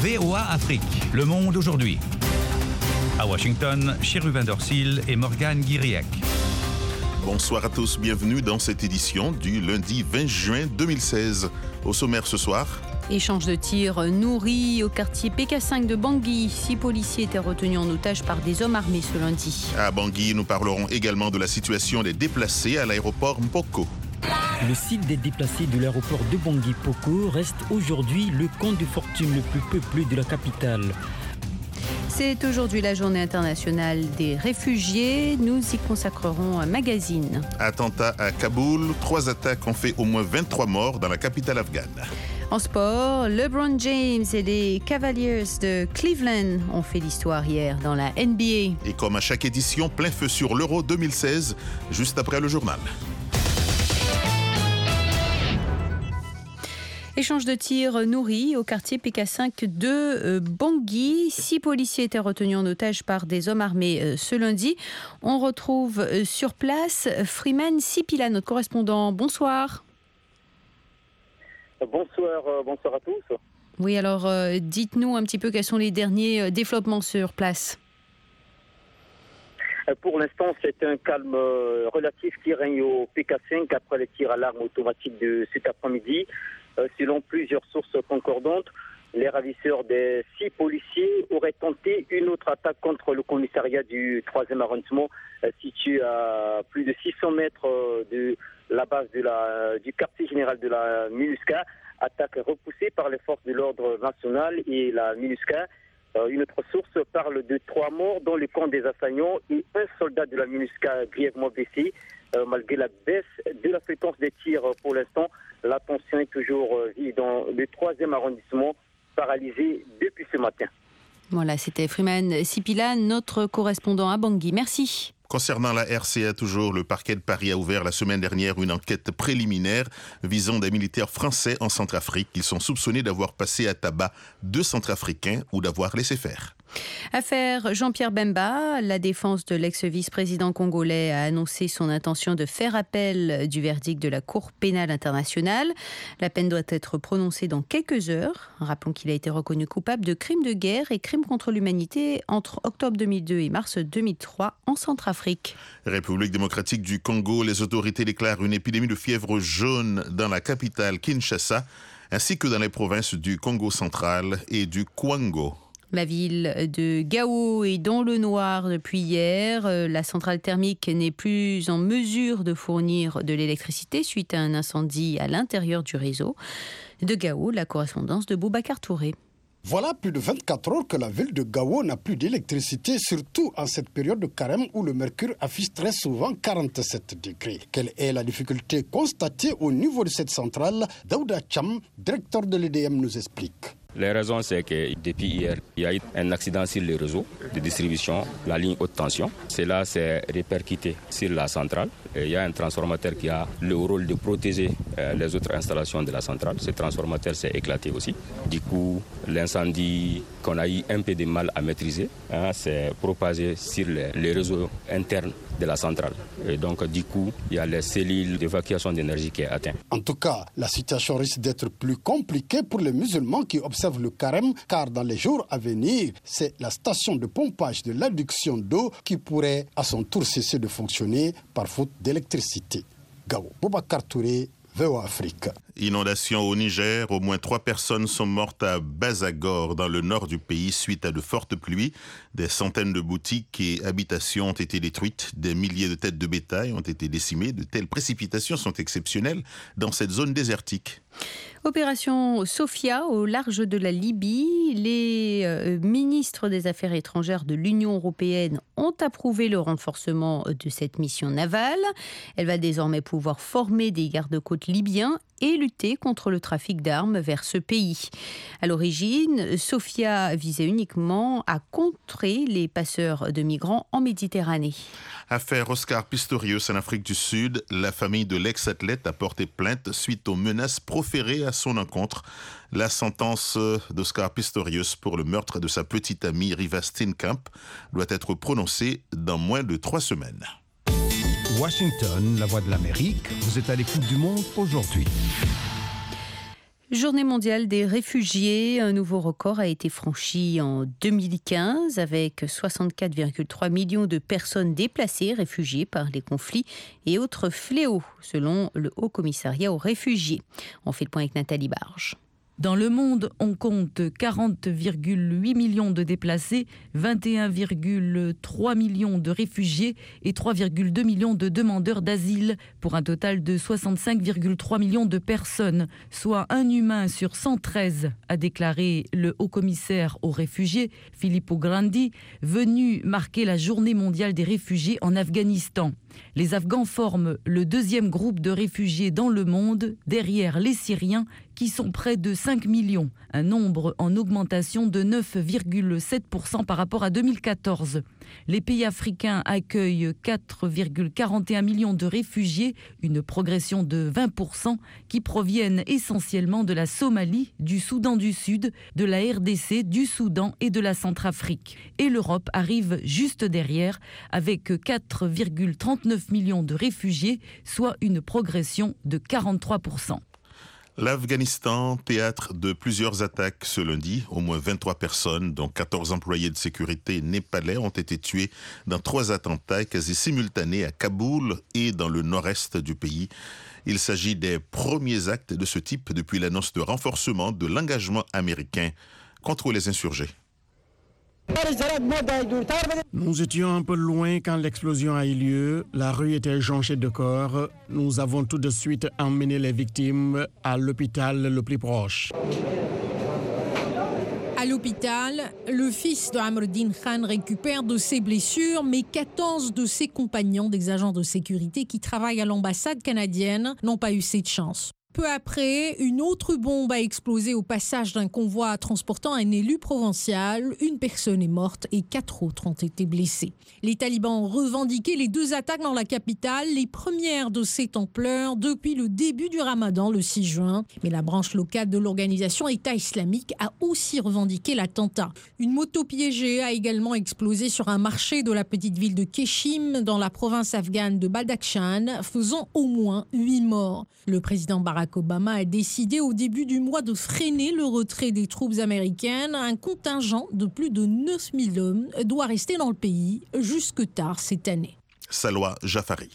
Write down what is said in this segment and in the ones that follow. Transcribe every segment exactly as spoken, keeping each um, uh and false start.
V O A Afrique, le monde aujourd'hui. À Washington, Chérubin Dorsil et Morgane Guiriec. Bonsoir à tous, bienvenue dans cette édition du lundi vingt juin deux mille seize. Au sommaire ce soir... Échange de tirs nourris au quartier P K cinq de Bangui. Six policiers étaient retenus en otage par des hommes armés ce lundi. À Bangui, nous parlerons également de la situation des déplacés à l'aéroport Mpoko. Le site des déplacés de l'aéroport de Bangui-Poko reste aujourd'hui le camp de fortune le plus peuplé de la capitale. C'est aujourd'hui la journée internationale des réfugiés. Nous y consacrerons un magazine. Attentat à Kaboul, trois attaques ont fait au moins vingt-trois morts dans la capitale afghane. En sport, LeBron James et les Cavaliers de Cleveland ont fait l'histoire hier dans la N B A. Et comme à chaque édition, plein feu sur l'Euro deux mille seize, juste après le journal. Échange de tirs nourris au quartier P K cinq de Bangui. Six policiers étaient retenus en otage par des hommes armés ce lundi. On retrouve sur place Freeman Sipila, notre correspondant. Bonsoir. Bonsoir, euh, bonsoir à tous. Oui, alors euh, dites-nous un petit peu quels sont les derniers euh, développements sur place. Pour l'instant, c'est un calme euh, relatif qui règne au P K cinq après les tirs à l'arme automatique de cet après-midi. Euh, selon plusieurs sources concordantes, les ravisseurs des six policiers auraient tenté une autre attaque contre le commissariat du troisième arrondissement, euh, situé à plus de six cents mètres euh, de la base de la, du quartier général de la MINUSCA. Attaque repoussée par les forces de l'ordre national et la MINUSCA. Euh, une autre source parle de trois morts dans le camp des assaillants et un soldat de la MINUSCA grièvement blessé. Euh, malgré la baisse de la fréquence des tirs euh, pour l'instant, la tension est toujours euh, vive dans le troisième arrondissement, paralysé depuis ce matin. Voilà, c'était Freeman Sipila, notre correspondant à Bangui. Merci. Concernant la R C A toujours, le parquet de Paris a ouvert la semaine dernière une enquête préliminaire visant des militaires français en Centrafrique. Ils sont soupçonnés d'avoir passé à tabac deux Centrafricains ou d'avoir laissé faire. Affaire Jean-Pierre Bemba, la défense de l'ex-vice-président congolais a annoncé son intention de faire appel du verdict de la Cour pénale internationale. La peine doit être prononcée dans quelques heures. Rappelons qu'il a été reconnu coupable de crimes de guerre et crimes contre l'humanité entre octobre deux mille deux et mars deux mille trois en Centrafrique. République démocratique du Congo, les autorités déclarent une épidémie de fièvre jaune dans la capitale Kinshasa, ainsi que dans les provinces du Congo central et du Kwango. La ville de Gao est dans le noir depuis hier. La centrale thermique n'est plus en mesure de fournir de l'électricité suite à un incendie à l'intérieur du réseau. De Gao, la correspondance de Boubacar Touré. Voilà plus de vingt-quatre heures que la ville de Gao n'a plus d'électricité, surtout en cette période de carême où le mercure affiche très souvent quarante-sept degrés. Quelle est la difficulté constatée au niveau de cette centrale? Daouda Cham, directeur de l'E D M, nous explique. Les raisons, c'est que depuis hier, il y a eu un accident sur les réseaux de distribution, la ligne haute tension. Cela s'est répercuté sur la centrale. Et il y a un transformateur qui a le rôle de protéger euh, les autres installations de la centrale. Ce transformateur s'est éclaté aussi. Du coup, l'incendie qu'on a eu un peu de mal à maîtriser hein, s'est propagé sur les, les réseaux internes de la centrale. Et donc, du coup, il y a les cellules d'évacuation d'énergie qui est atteinte. En tout cas, la situation risque d'être plus compliquée pour les musulmans qui observent le carême, car dans les jours à venir, c'est la station de pompage de l'adduction d'eau qui pourrait à son tour cesser de fonctionner par faute d'électricité. Gao, Boubacar Touré, V O A Afrique. Inondation au Niger, au moins trois personnes sont mortes à Bazagor, dans le nord du pays, suite à de fortes pluies. Des centaines de boutiques et habitations ont été détruites, des milliers de têtes de bétail ont été décimées. De telles précipitations sont exceptionnelles dans cette zone désertique. Opération Sophia au large de la Libye. Les euh, ministres des Affaires étrangères de l'Union européenne ont approuvé le renforcement de cette mission navale. Elle va désormais pouvoir former des gardes-côtes libyens et lutter contre le trafic d'armes vers ce pays. À l'origine, Sophia visait uniquement à contrer les passeurs de migrants en Méditerranée. Affaire Oscar Pistorius en Afrique du Sud. La famille de l'ex-athlète a porté plainte suite aux menaces proférées à son encontre. La sentence d'Oscar Pistorius pour le meurtre de sa petite amie Riva Steenkamp doit être prononcée dans moins de trois semaines. Washington, la voix de l'Amérique, vous êtes à l'écoute du monde aujourd'hui. Journée mondiale des réfugiés, un nouveau record a été franchi en deux mille quinze avec soixante-quatre virgule trois millions de personnes déplacées, réfugiées par les conflits et autres fléaux, selon le Haut Commissariat aux réfugiés. On fait le point avec Nathalie Barge. Dans le monde, on compte quarante virgule huit millions de déplacés, vingt et un virgule trois millions de réfugiés et trois virgule deux millions de demandeurs d'asile, pour un total de soixante-cinq virgule trois millions de personnes, soit un humain sur cent treize, a déclaré le haut-commissaire aux réfugiés, Filippo Grandi, venu marquer la journée mondiale des réfugiés en Afghanistan. Les Afghans forment le deuxième groupe de réfugiés dans le monde, derrière les Syriens, qui sont près de cinq millions, un nombre en augmentation de neuf virgule sept pour cent par rapport à deux mille quatorze. Les pays africains accueillent quatre virgule quarante et un millions de réfugiés, une progression de vingt pour cent, qui proviennent essentiellement de la Somalie, du Soudan du Sud, de la R D C, du Soudan et de la Centrafrique. Et l'Europe arrive juste derrière, avec quatre virgule trente-neuf millions de réfugiés, soit une progression de quarante-trois pour cent. L'Afghanistan, théâtre de plusieurs attaques ce lundi. Au moins vingt-trois personnes, dont quatorze employés de sécurité népalais, ont été tués dans trois attentats quasi simultanés à Kaboul et dans le nord-est du pays. Il s'agit des premiers actes de ce type depuis l'annonce de renforcement de l'engagement américain contre les insurgés. Nous étions un peu loin quand l'explosion a eu lieu. La rue était jonchée de corps. Nous avons tout de suite emmené les victimes à l'hôpital le plus proche. À l'hôpital, le fils de Amruddin Khan récupère de ses blessures, mais quatorze de ses compagnons, des agents de sécurité qui travaillent à l'ambassade canadienne, n'ont pas eu cette chance. Peu après, une autre bombe a explosé au passage d'un convoi transportant un élu provincial. Une personne est morte et quatre autres ont été blessés. Les talibans ont revendiqué les deux attaques dans la capitale, les premières de cette ampleur depuis le début du ramadan le six juin. Mais la branche locale de l'organisation État islamique a aussi revendiqué l'attentat. Une moto piégée a également explosé sur un marché de la petite ville de Keshim, dans la province afghane de Badakhshan, faisant au moins huit morts. Le président Barack Obama a décidé au début du mois de freiner le retrait des troupes américaines. Un contingent de plus de neuf mille hommes doit rester dans le pays jusque tard cette année. Salwa Jafari.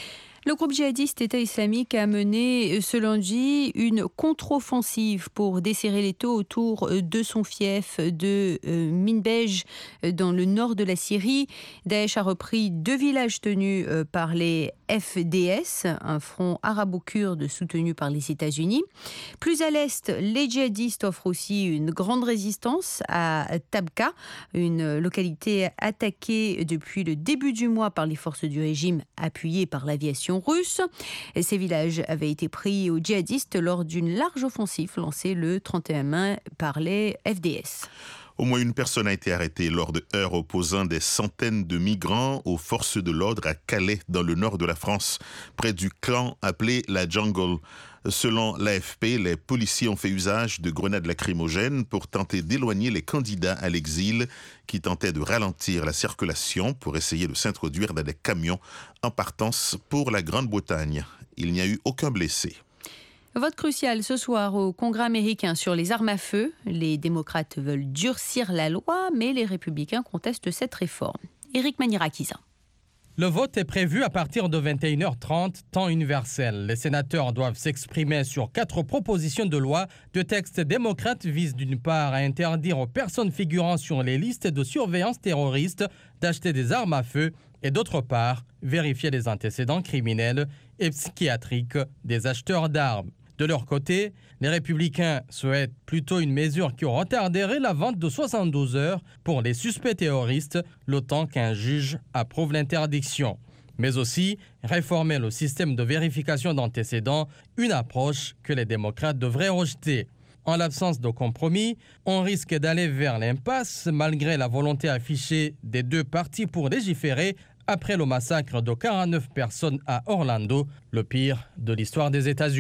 Le groupe djihadiste État islamique a mené ce lundi une contre-offensive pour desserrer les taux autour de son fief de Minbej dans le nord de la Syrie. Daesh a repris deux villages tenus par les F D S, un front arabo-kurde soutenu par les États-Unis. Plus à l'est, les djihadistes offrent aussi une grande résistance à Tabqa, une localité attaquée depuis le début du mois par les forces du régime appuyées par l'aviation russe. Ces villages avaient été pris aux djihadistes lors d'une large offensive lancée le trente et un mai par les F D S. Au moins une personne a été arrêtée lors de heurts opposant des centaines de migrants aux forces de l'ordre à Calais, dans le nord de la France, près du clan appelé la Jungle. Selon l'A F P, les policiers ont fait usage de grenades lacrymogènes pour tenter d'éloigner les candidats à l'exil qui tentaient de ralentir la circulation pour essayer de s'introduire dans des camions en partance pour la Grande-Bretagne. Il n'y a eu aucun blessé. Vote crucial ce soir au Congrès américain sur les armes à feu. Les démocrates veulent durcir la loi, mais les républicains contestent cette réforme. Éric Manirakiza. Le vote est prévu à partir de vingt et une heures trente, temps universel. Les sénateurs doivent s'exprimer sur quatre propositions de loi. Le texte démocrate vise d'une part à interdire aux personnes figurant sur les listes de surveillance terroriste d'acheter des armes à feu et d'autre part vérifier les antécédents criminels et psychiatriques des acheteurs d'armes. De leur côté, les républicains souhaitent plutôt une mesure qui retarderait la vente de soixante-douze heures pour les suspects terroristes, le temps qu'un juge approuve l'interdiction. Mais aussi réformer le système de vérification d'antécédents, une approche que les démocrates devraient rejeter. En l'absence de compromis, on risque d'aller vers l'impasse malgré la volonté affichée des deux partis pour légiférer après le massacre de quarante-neuf personnes à Orlando, le pire de l'histoire des États-Unis.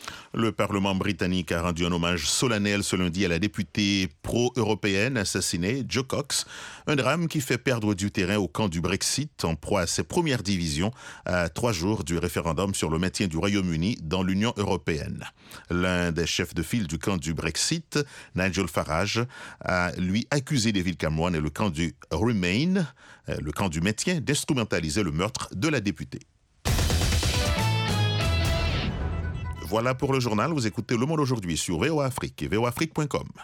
Le Parlement britannique a rendu un hommage solennel ce lundi à la députée pro-européenne assassinée, Jo Cox. Un drame qui fait perdre du terrain au camp du Brexit, en proie à ses premières divisions, à trois jours du référendum sur le maintien du Royaume-Uni dans l'Union européenne. L'un des chefs de file du camp du Brexit, Nigel Farage, a lui accusé David Cameron et le camp du Remain, le camp du maintien, d'instrumentaliser le meurtre de la députée. Voilà pour le journal. Vous écoutez Le Monde aujourd'hui sur V O A Afrique et V O A Afrique point com.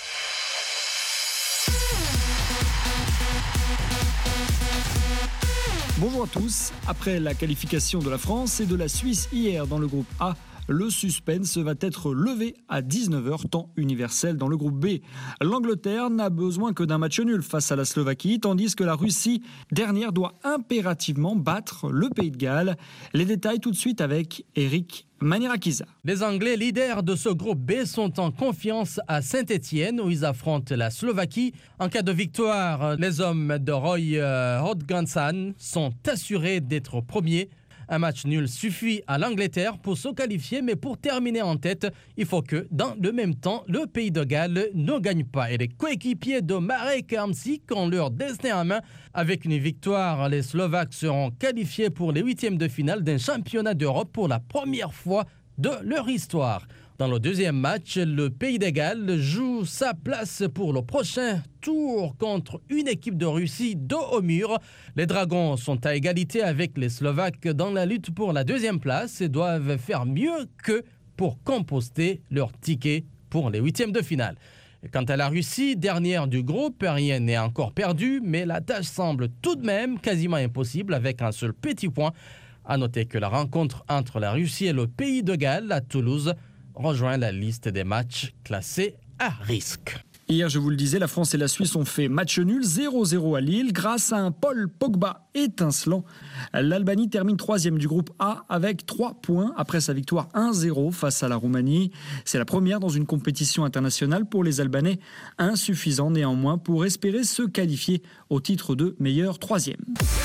Bonjour à tous. Après la qualification de la France et de la Suisse hier dans le groupe A, le suspense va être levé à dix-neuf heures, temps universel dans le groupe B. L'Angleterre n'a besoin que d'un match nul face à la Slovaquie, tandis que la Russie, dernière, doit impérativement battre le Pays de Galles. Les détails tout de suite avec Eric Manirakiza. Les Anglais leaders de ce groupe B sont en confiance à Saint-Étienne où ils affrontent la Slovaquie. En cas de victoire, les hommes de Roy Hodgson sont assurés d'être premiers. Un match nul suffit à l'Angleterre pour se qualifier, mais pour terminer en tête, il faut que, dans le même temps, le Pays de Galles ne gagne pas. Et les coéquipiers de Marek Hamsik ont leur destin en main. Avec une victoire, les Slovaques seront qualifiés pour les huitièmes de finale d'un championnat d'Europe pour la première fois de leur histoire. Dans le deuxième match, le Pays de Galles joue sa place pour le prochain tour contre une équipe de Russie dos au mur. Les Dragons sont à égalité avec les Slovaques dans la lutte pour la deuxième place et doivent faire mieux qu'eux pour composter leur ticket pour les huitièmes de finale. Quant à la Russie, dernière du groupe, rien n'est encore perdu, mais la tâche semble tout de même quasiment impossible avec un seul petit point. À noter que la rencontre entre la Russie et le Pays de Galles à Toulouse rejoint la liste des matchs classés à risque. Hier, je vous le disais, la France et la Suisse ont fait match nul zéro zéro à Lille grâce à un Paul Pogba étincelant. L'Albanie termine troisième du groupe A avec trois points après sa victoire un zéro face à la Roumanie. C'est la première dans une compétition internationale pour les Albanais, insuffisant néanmoins pour espérer se qualifier au titre de meilleur troisième.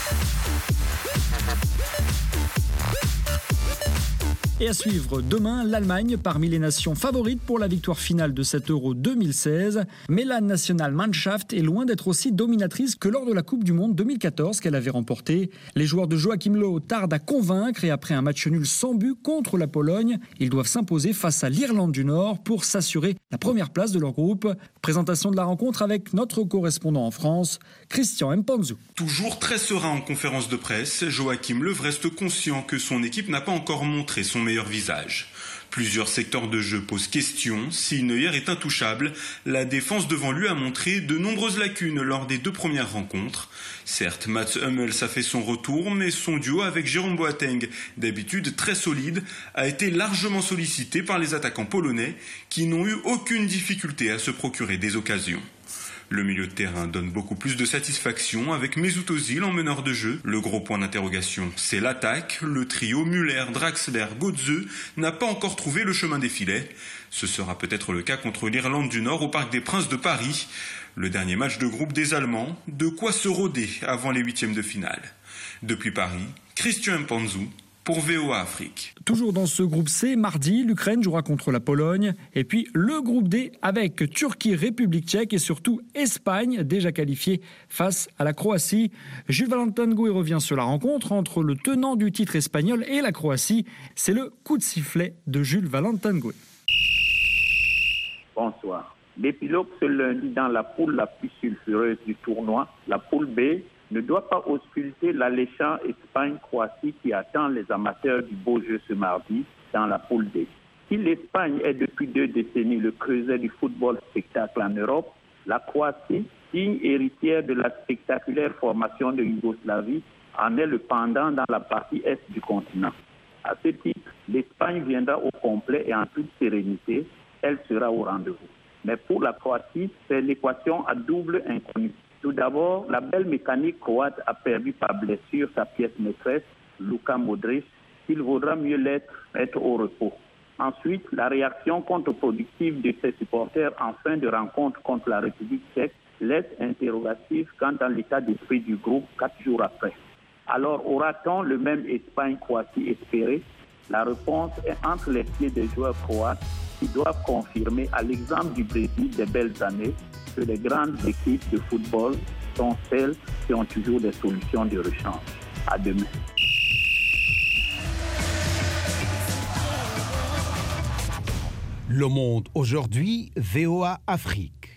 Et à suivre demain, l'Allemagne parmi les nations favorites pour la victoire finale de cet Euro deux mille seize. Mais la Nationalmannschaft est loin d'être aussi dominatrice que lors de la Coupe du Monde deux mille quatorze qu'elle avait remportée. Les joueurs de Joachim Löw tardent à convaincre et après un match nul sans but contre la Pologne, ils doivent s'imposer face à l'Irlande du Nord pour s'assurer la première place de leur groupe. Présentation de la rencontre avec notre correspondant en France, Christian Mpanzu. Toujours très serein en conférence de presse, Joachim Löw reste conscient que son équipe n'a pas encore montré son meilleur visage. Plusieurs secteurs de jeu posent question. Si Neuer est intouchable, la défense devant lui a montré de nombreuses lacunes lors des deux premières rencontres. Certes, Mats Hummels a fait son retour, mais son duo avec Jérôme Boateng, d'habitude très solide, a été largement sollicité par les attaquants polonais qui n'ont eu aucune difficulté à se procurer des occasions. Le milieu de terrain donne beaucoup plus de satisfaction avec Mesut Özil en meneur de jeu. Le gros point d'interrogation, c'est l'attaque. Le trio Müller, Draxler, Götze n'a pas encore trouvé le chemin des filets. Ce sera peut-être le cas contre l'Irlande du Nord au Parc des Princes de Paris. Le dernier match de groupe des Allemands, de quoi se rôder avant les huitièmes de finale. Depuis Paris, Christian Mpanzu pour V O A Afrique. Toujours dans ce groupe C, mardi, l'Ukraine jouera contre la Pologne. Et puis le groupe D avec Turquie, République tchèque et surtout Espagne, déjà qualifiée face à la Croatie. Jules Valentin-Goué revient sur la rencontre entre le tenant du titre espagnol et la Croatie. C'est le coup de sifflet de Jules Valentin-Goué. Bonsoir. L'épilogue ce lundi dans la poule la plus sulfureuse du tournoi, la poule B, ne doit pas ausculter l'alléchant Espagne-Croatie qui attend les amateurs du beau jeu ce mardi dans la poule D. Si l'Espagne est depuis deux décennies le creuset du football spectacle en Europe, la Croatie, digne héritière de la spectaculaire formation de Yougoslavie, en est le pendant dans la partie est du continent. À ce titre, l'Espagne viendra au complet et en toute sérénité, elle sera au rendez-vous. Mais pour la Croatie, c'est l'équation à double inconnue. Tout d'abord, la belle mécanique croate a perdu par blessure sa pièce maîtresse, Luka Modric, qu'il vaudra mieux l'être, être au repos. Ensuite, la réaction contre-productive de ses supporters en fin de rencontre contre la République tchèque laisse interrogatif quant à l'état d'esprit du groupe quatre jours après. Alors, aura-t-on le même Espagne-Croatie espéré? La réponse est entre les pieds des joueurs croates qui doivent confirmer, à l'exemple du Brésil des belles années, que les grandes équipes de football sont celles qui ont toujours des solutions de rechange. À demain. Le Monde aujourd'hui, V O A Afrique.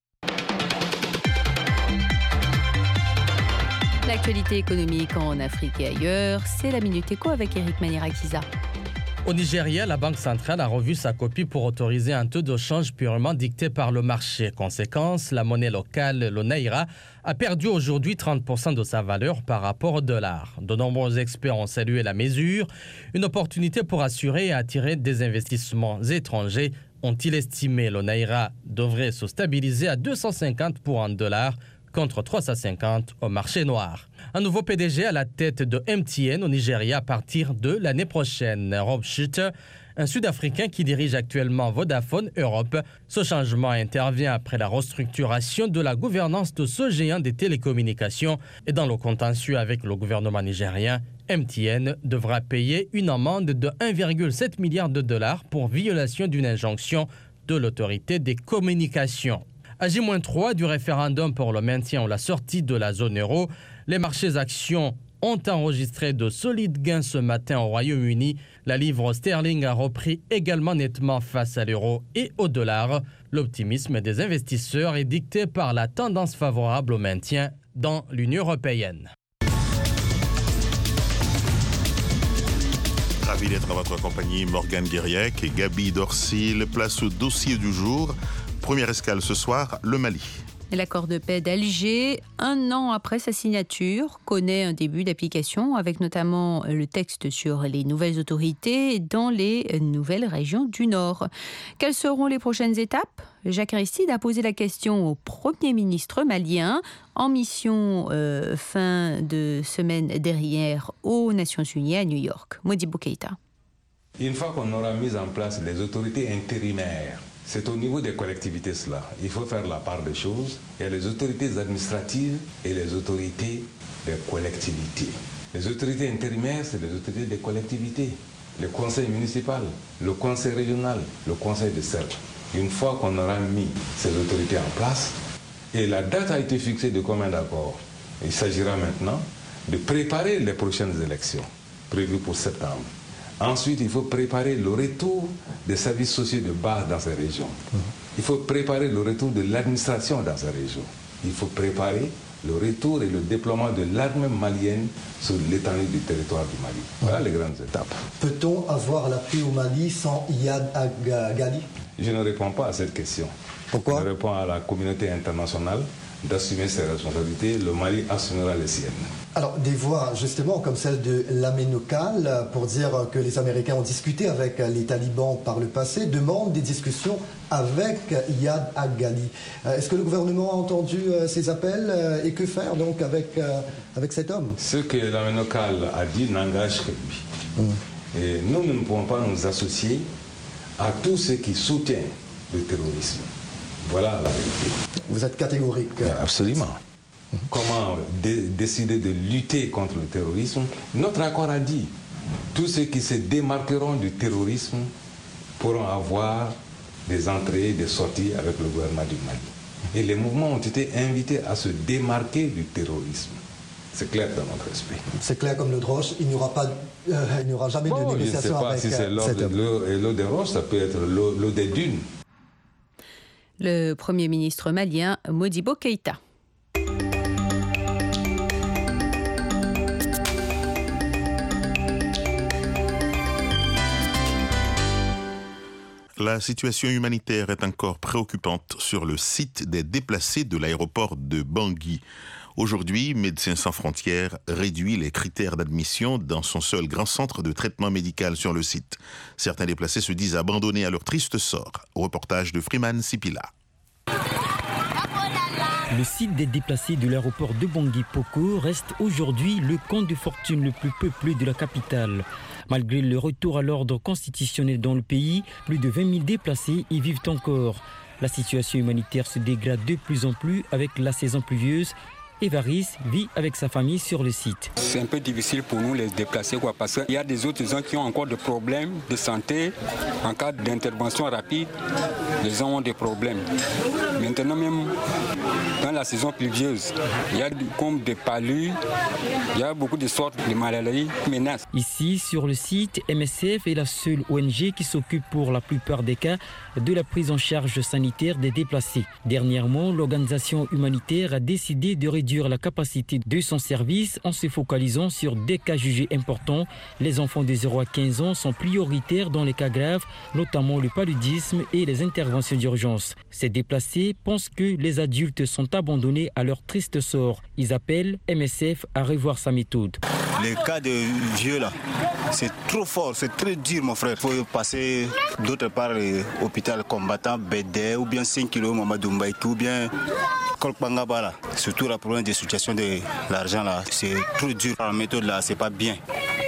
L'actualité économique en Afrique et ailleurs, c'est la Minute Éco avec Eric Manirakiza. Au Nigeria, la Banque centrale a revu sa copie pour autoriser un taux de change purement dicté par le marché. Conséquence, la monnaie locale, le naira, a perdu aujourd'hui trente pour cent de sa valeur par rapport au dollar. De nombreux experts ont salué la mesure, une opportunité pour assurer et attirer des investissements étrangers. Ont-ils estimé le naira devrait se stabiliser à deux cent cinquante pour un dollar contre trois cent cinquante au marché noir. Un nouveau P D G à la tête de M T N au Nigeria à partir de l'année prochaine. Rob Schutte, un Sud-Africain qui dirige actuellement Vodafone Europe. Ce changement intervient après la restructuration de la gouvernance de ce géant des télécommunications et dans le contentieux avec le gouvernement nigérien. M T N devra payer une amende de un virgule sept milliard de dollars pour violation d'une injonction de l'autorité des communications. À J trois du référendum pour le maintien ou la sortie de la zone euro, les marchés actions ont enregistré de solides gains ce matin au Royaume-Uni. La livre sterling a repris également nettement face à l'euro et au dollar. L'optimisme des investisseurs est dicté par la tendance favorable au maintien dans l'Union européenne. Ravi d'être à votre compagnie, Morgane Guiriec et Gabi Dorsil. Place au dossier du jour. Première escale ce soir, le Mali. L'accord de paix d'Alger, un an après sa signature, connaît un début d'application avec notamment le texte sur les nouvelles autorités dans les nouvelles régions du Nord. Quelles seront les prochaines étapes ? Jacques Aristide a posé la question au Premier ministre malien en mission euh, fin de semaine dernière aux Nations Unies à New York. Modibo Keïta. Une fois qu'on aura mis en place les autorités intérimaires, c'est au niveau des collectivités cela. Il faut faire la part des choses. Il y a les autorités administratives et les autorités des collectivités. Les autorités intérimaires, c'est les autorités des collectivités. Le conseil municipal, le conseil régional, le conseil de cercle. Une fois qu'on aura mis ces autorités en place, et la date a été fixée de commun accord, il s'agira maintenant de préparer les prochaines élections, prévues pour septembre. Ensuite, il faut préparer le retour des services sociaux de base dans ces régions. Il faut préparer le retour de l'administration dans ces régions. Il faut préparer le retour et le déploiement de l'armée malienne sur l'étendue du territoire du Mali. Voilà les grandes étapes. Peut-on avoir la paix au Mali sans Iyad Aghali ? Je ne réponds pas à cette question. Pourquoi ? Je réponds à la communauté internationale d'assumer ses responsabilités. Le Mali assumera les siennes. Alors, des voix, justement, comme celle de l'Aménokal, pour dire que les Américains ont discuté avec les talibans par le passé, demandent des discussions avec Iyad Aghali. Est-ce que le gouvernement a entendu ces appels et que faire donc avec, avec cet homme ? Ce que l'Aménokal a dit n'engage que lui. Mmh. Et nous, nous ne pouvons pas nous associer à tous ceux qui soutiennent le terrorisme. Voilà la vérité. Vous êtes catégorique. Absolument. Comment dé- décider de lutter contre le terrorisme ? Notre accord a dit, tous ceux qui se démarqueront du terrorisme pourront avoir des entrées et des sorties avec le gouvernement du Mali. Et les mouvements ont été invités à se démarquer du terrorisme. C'est clair dans notre esprit. C'est clair comme le droche, il n'y aura, pas, euh, il n'y aura jamais bon, de négociation avec je ne sais pas si c'est cet l'eau, de, l'eau des roches, ça peut être l'eau, l'eau des dunes. Le Premier ministre malien Modibo Keïta. La situation humanitaire est encore préoccupante sur le site des déplacés de l'aéroport de Bangui. Aujourd'hui, Médecins sans frontières réduit les critères d'admission dans son seul grand centre de traitement médical sur le site. Certains déplacés se disent abandonnés à leur triste sort. Reportage de Freeman Sipila. Le site des déplacés de l'aéroport de Bangui-Poko reste aujourd'hui le camp de fortune le plus peuplé de la capitale. Malgré le retour à l'ordre constitutionnel dans le pays, plus de vingt mille déplacés y vivent encore. La situation humanitaire se dégrade de plus en plus avec la saison pluvieuse Évaris vit avec sa famille sur le site. C'est un peu difficile pour nous les déplacer quoi, parce qu'il y a des autres gens qui ont encore des problèmes de santé. En cas d'intervention rapide, les gens ont des problèmes. Maintenant même, dans la saison pluvieuse, il y a comme des palus, il y a beaucoup de sortes de maladies qui menacent. Ici, sur le site, M S F est la seule O N G qui s'occupe pour la plupart des cas de la prise en charge sanitaire des déplacés. Dernièrement, l'organisation humanitaire a décidé de réduire la capacité de son service en se focalisant sur des cas jugés importants. Les enfants de zéro à quinze ans sont prioritaires dans les cas graves, notamment le paludisme et les interventions d'urgence. Ces déplacés pensent que les adultes sont abandonnés à leur triste sort. Ils appellent M S F à revoir sa méthode. Les cas de vieux là, c'est trop fort, c'est très dur mon frère. Il faut passer d'autre part l'hôpital combattant Bédé ou bien cinq kilos Mamadou Mbaïki ou bien Kolpangaba là. Surtout la problème des situations de l'argent là, c'est trop dur. La méthode là, c'est pas bien.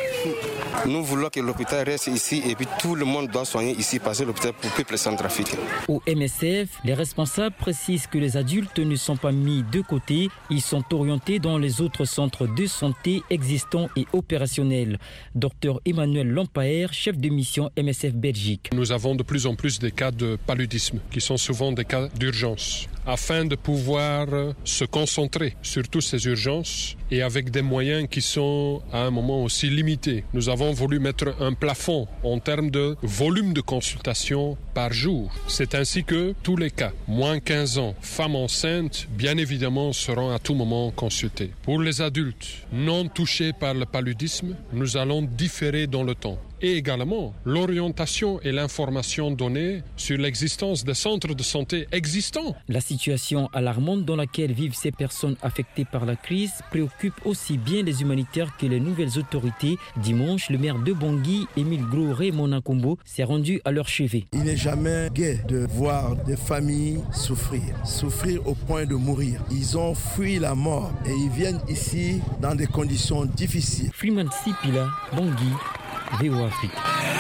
Nous voulons que l'hôpital reste ici et puis tout le monde doit soigner ici parce que l'hôpital pour peuple centrafricain. Au M S F, les responsables précisent que les adultes ne sont pas mis de côté. Ils sont orientés dans les autres centres de santé existants et opérationnels. Docteur Emmanuel Lampaer, chef de mission M S F Belgique. Nous avons de plus en plus des cas de paludisme qui sont souvent des cas d'urgence. Afin de pouvoir se concentrer sur toutes ces urgences et avec des moyens qui sont à un moment aussi limités, nous avons voulu mettre un plafond en termes de volume de consultation par jour. C'est ainsi que tous les cas, moins quinze ans, femmes enceintes, bien évidemment, seront à tout moment consultés. Pour les adultes non touchés par le paludisme, nous allons différer dans le temps. Et également l'orientation et l'information donnée sur l'existence des centres de santé existants. La situation alarmante dans laquelle vivent ces personnes affectées par la crise préoccupe aussi bien les humanitaires que les nouvelles autorités. Dimanche, le maire de Bangui, Émile Gros-Raymond Nakombo, s'est rendu à leur chevet. Il n'est jamais gai de voir des familles souffrir, souffrir au point de mourir. Ils ont fui la mort et ils viennent ici dans des conditions difficiles. Freeman Sipila, Bangui, V O A Afrique.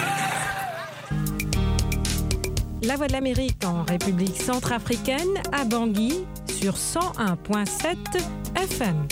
La Voix de l'Amérique en République centrafricaine à Bangui sur cent un virgule sept F M.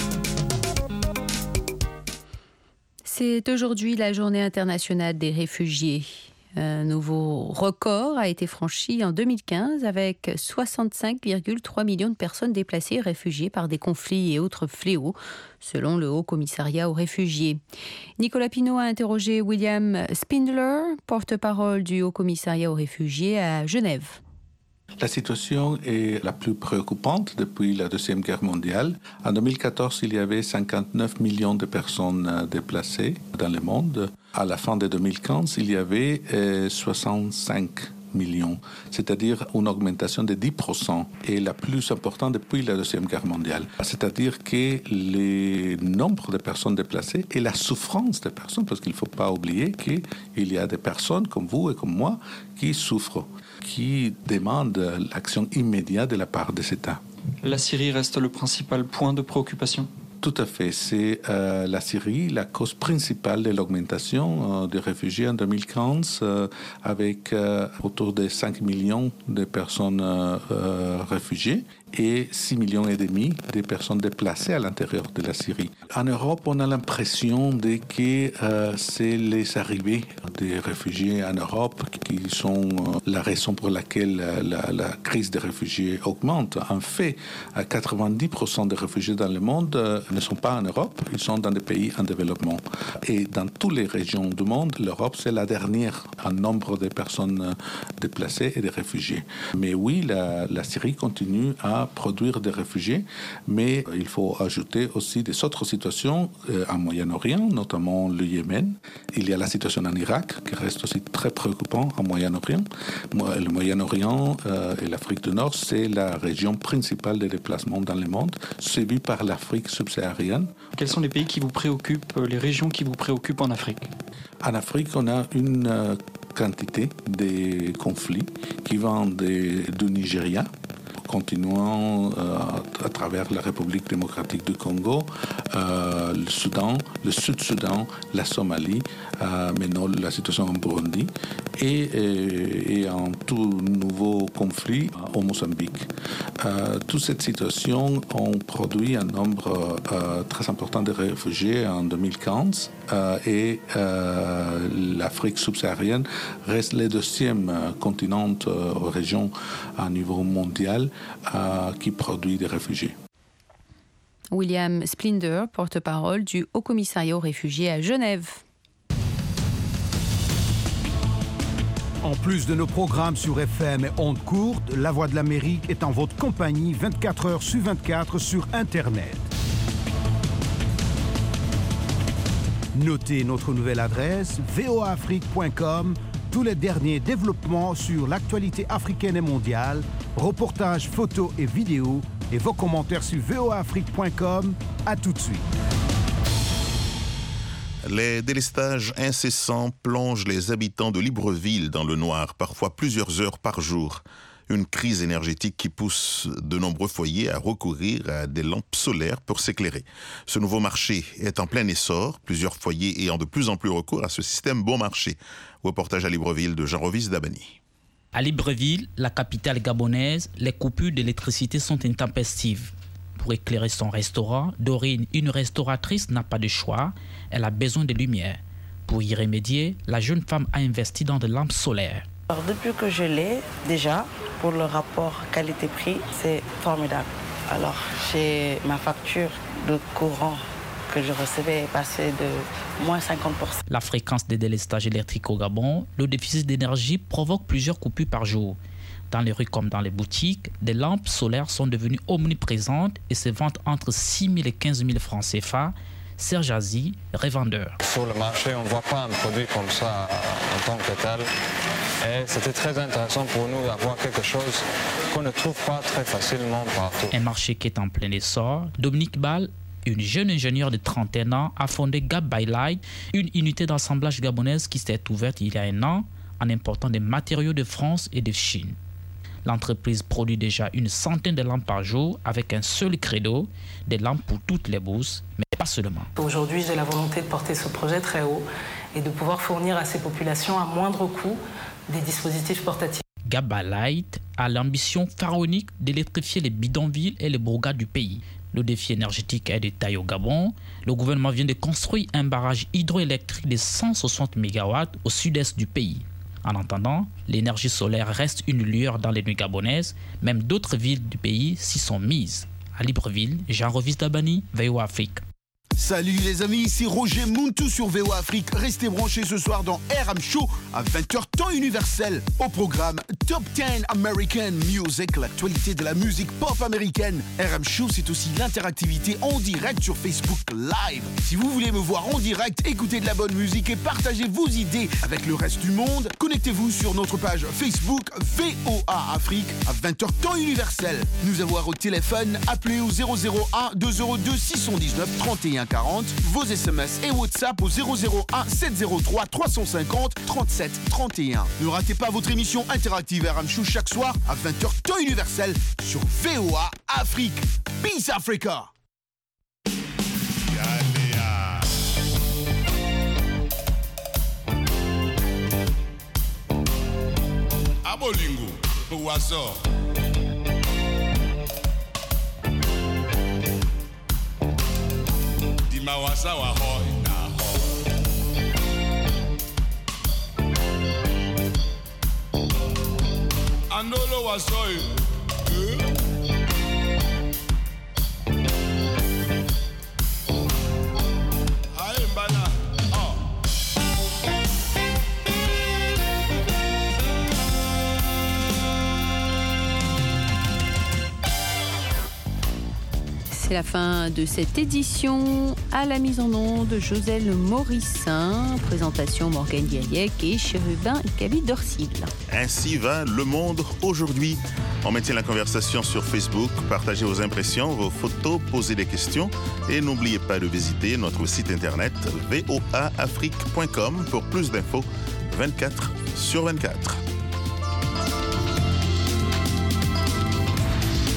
C'est aujourd'hui la journée internationale des réfugiés. Un nouveau record a été franchi en deux mille quinze avec soixante-cinq virgule trois millions de personnes déplacées et réfugiées par des conflits et autres fléaux, selon le Haut Commissariat aux réfugiés. Nicolas Pinault a interrogé William Spindler, porte-parole du Haut Commissariat aux réfugiés à Genève. La situation est la plus préoccupante depuis la Deuxième Guerre mondiale. En deux mille quatorze, il y avait cinquante-neuf millions de personnes déplacées dans le monde. À la fin de deux mille quinze, il y avait soixante-cinq millions, c'est-à-dire une augmentation de dix pour cent et la plus importante depuis la Deuxième Guerre mondiale. C'est-à-dire que le nombre de personnes déplacées et la souffrance des personnes, parce qu'il ne faut pas oublier qu'il y a des personnes comme vous et comme moi qui souffrent, qui demandent l'action immédiate de la part des États. La Syrie reste le principal point de préoccupation ? Tout à fait. C'est euh, la Syrie, la cause principale de l'augmentation euh, des réfugiés en deux mille quinze, euh, avec euh, autour de cinq millions de personnes euh, euh, réfugiées et six millions et demi de personnes déplacées à l'intérieur de la Syrie. En Europe, on a l'impression de que euh, c'est les arrivées des réfugiés en Europe qui sont euh, la raison pour laquelle la, la crise des réfugiés augmente. En fait, quatre-vingt-dix pour cent des réfugiés dans le monde euh, ne sont pas en Europe, ils sont dans des pays en développement. Et dans toutes les régions du monde, l'Europe, c'est la dernière en nombre de personnes déplacées et de réfugiés. Mais oui, la, la Syrie continue à produire des réfugiés, mais il faut ajouter aussi des autres situations euh, en Moyen-Orient, notamment le Yémen. Il y a la situation en Irak, qui reste aussi très préoccupante en Moyen-Orient. Le Moyen-Orient euh, et l'Afrique du Nord, c'est la région principale des déplacements dans le monde, suivie par l'Afrique subsaharienne. Quels sont les pays qui vous préoccupent, les régions qui vous préoccupent en Afrique ? En Afrique, on a une euh, quantité de conflits qui vont de, du Nigeria continuons euh, à travers la République démocratique du Congo, euh, le Soudan, le Sud-Soudan, la Somalie, euh, maintenant la situation en Burundi et, et, et un tout nouveau conflit au Mozambique. Euh, toute cette situation a produit un nombre euh, très important de réfugiés en deux mille quinze euh, et euh, l'Afrique subsaharienne reste le deuxième euh, continent euh, ou région à niveau mondial euh, qui produit des réfugiés. William Splinder, porte-parole du Haut-Commissariat aux réfugiés à Genève. En plus de nos programmes sur F M et ondes courtes, La Voix de l'Amérique est en votre compagnie vingt-quatre heures sur vingt-quatre sur Internet. Notez notre nouvelle adresse v o a afrique point com, tous les derniers développements sur l'actualité africaine et mondiale, reportages, photos et vidéos, et vos commentaires sur v o a afrique point com. À tout de suite. Les délestages incessants plongent les habitants de Libreville dans le noir, parfois plusieurs heures par jour. Une crise énergétique qui pousse de nombreux foyers à recourir à des lampes solaires pour s'éclairer. Ce nouveau marché est en plein essor, plusieurs foyers ayant de plus en plus recours à ce système bon marché. Reportage à Libreville de Jean-Rovis Dabani. À Libreville, la capitale gabonaise, les coupures d'électricité sont intempestives. Pour éclairer son restaurant, Dorine, une restauratrice, n'a pas de choix. Elle a besoin de lumière. Pour y remédier, la jeune femme a investi dans des lampes solaires. Alors, depuis que je l'ai, déjà, pour le rapport qualité-prix, c'est formidable. Alors, j'ai ma facture de courant que je recevais est passée de moins cinquante pour cent. La fréquence des délestages électriques au Gabon, le déficit d'énergie provoque plusieurs coupures par jour. Dans les rues comme dans les boutiques, des lampes solaires sont devenues omniprésentes et se vendent entre six mille et quinze mille francs C F A. Serge Azi, revendeur. Sur le marché, on ne voit pas un produit comme ça en tant que tel. Et c'était très intéressant pour nous d'avoir quelque chose qu'on ne trouve pas très facilement partout. Un marché qui est en plein essor. Dominique Ball, une jeune ingénieure de trente et un ans, a fondé Gab by Light, une unité d'assemblage gabonaise qui s'est ouverte il y a un an en important des matériaux de France et de Chine. L'entreprise produit déjà une centaine de lampes par jour avec un seul credo, des lampes pour toutes les bourses, mais pas seulement. Aujourd'hui, j'ai la volonté de porter ce projet très haut et de pouvoir fournir à ces populations à moindre coût des dispositifs portatifs. Gaba Light a l'ambition pharaonique d'électrifier les bidonvilles et les bourgades du pays. Le défi énergétique est de taille au Gabon. Le gouvernement vient de construire un barrage hydroélectrique de cent soixante mégawatts au sud-est du pays. En attendant, l'énergie solaire reste une lueur dans les nuits gabonaises. Même d'autres villes du pays s'y sont mises. À Libreville, Jean-Rovis Dabani, V O A Afrique. Salut les amis, ici Roger Muntu sur V O A Afrique. Restez branchés ce soir dans R M Show à vingt heures temps universel. Au programme Top dix American Music, l'actualité de la musique pop américaine. R M Show, c'est aussi l'interactivité en direct sur Facebook Live. Si vous voulez me voir en direct, écouter de la bonne musique et partager vos idées avec le reste du monde, connectez-vous sur notre page Facebook V O A Afrique à vingt heures temps universel. Nous avoir au téléphone, appelez au zéro zéro un deux zéro deux six un neuf trente et un quarante, vos S M S et WhatsApp au zéro zéro un sept zéro trois trois cent cinquante trente-sept trente et un. Ne ratez pas votre émission interactive R M Show chaque soir à vingt heures temps universel sur V O A Afrique. Peace Africa. Abolingo, Oazo. Mawasa wa ho na ho Andolo wa soy Ai mbana oh C'est la fin de cette édition. À la mise en onde, Joselle Morissin, présentation Morgane Diayek et Chérubin Gabi Dorsil. Ainsi va le monde aujourd'hui. On maintient la conversation sur Facebook, partagez vos impressions, vos photos, posez des questions et n'oubliez pas de visiter notre site internet v o a afrique point com pour plus d'infos vingt-quatre sur vingt-quatre.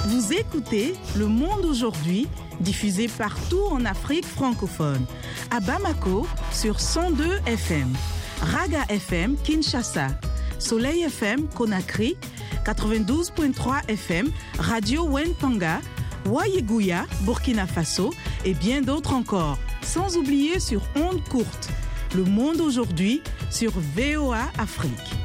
Vous écoutez Le Monde aujourd'hui, diffusé partout en Afrique francophone. À Bamako, sur cent deux F M. Raga F M, Kinshasa. Soleil F M, Conakry. quatre-vingt-douze virgule trois F M, Radio Wentanga. Wayeguya, Burkina Faso. Et bien d'autres encore. Sans oublier sur ondes courtes. Le Monde aujourd'hui, sur V O A Afrique.